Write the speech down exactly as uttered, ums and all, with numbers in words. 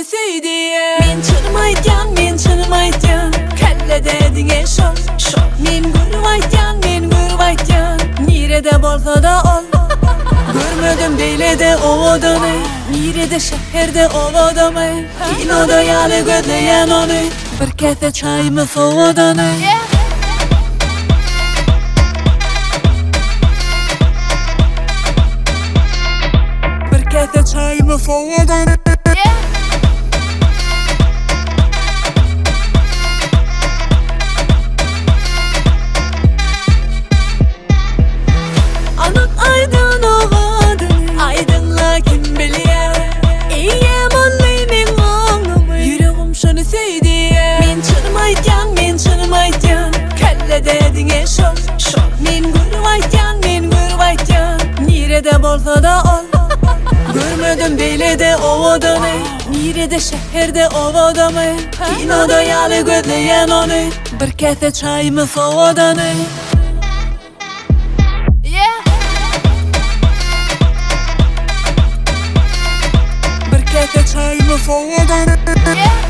söydüye. Men çınım aytyan, men çınım aytyan, kalla dediğe şol, şol. Men gurub aytyan, men gurub aytyan, nerede bolsa da ol. Görmedim beylede o adamı, nerede şehirde o adamı. Kinoda yalı gözleyen onu, bir kese çayımı soğudanı. Bir kese çayımı soğudanı. Anık aydın oğadın, aydınla kim biliyor. İyiyem anlayın ağlamı, yüreğim şunu söydüye. Men çınım aytyan, men çınım aytyan, kalla dediğe şol, şol. Men gurub aytyan, men gurub aytyan, nerede bolsa da ol. Görmedim beylede o adamı, nerede şehirde o adamı. Kinoda yalı gözleyen onu, bir kese çayımı soğudanı. Bir kese çayımı soğudanı.